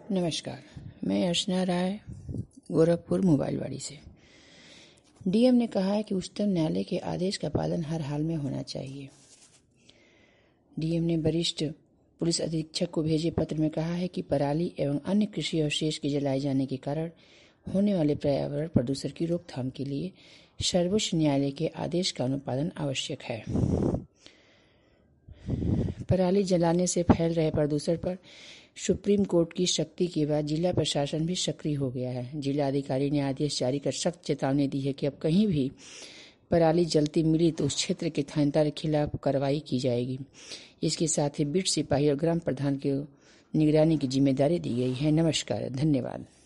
नमस्कार, मैं अर्चना राय गोरखपुर मोबाइलवाड़ी से। डीएम ने कहा है कि उच्चतम न्यायालय के आदेश का पालन हर हाल में होना चाहिए। डीएम ने वरिष्ठ पुलिस अधीक्षक को भेजे पत्र में कहा है कि पराली एवं अन्य कृषि अवशेष के जलाए जाने के कारण होने वाले पर्यावरण प्रदूषण की रोकथाम के लिए सर्वोच्च न्यायालय के आदेश का अनुपालन आवश्यक है। पराली जलाने से फैल रहे प्रदूषण पर सुप्रीम कोर्ट की सख्ती के बाद जिला प्रशासन भी सक्रिय हो गया है। जिला अधिकारी ने आदेश जारी कर सख्त चेतावनी दी है कि अब कहीं भी पराली जलती मिली तो उस क्षेत्र के थानेदार के खिलाफ कार्रवाई की जाएगी। इसके साथ ही बीट सिपाही और ग्राम प्रधान को निगरानी की जिम्मेदारी दी गई है। नमस्कार, धन्यवाद।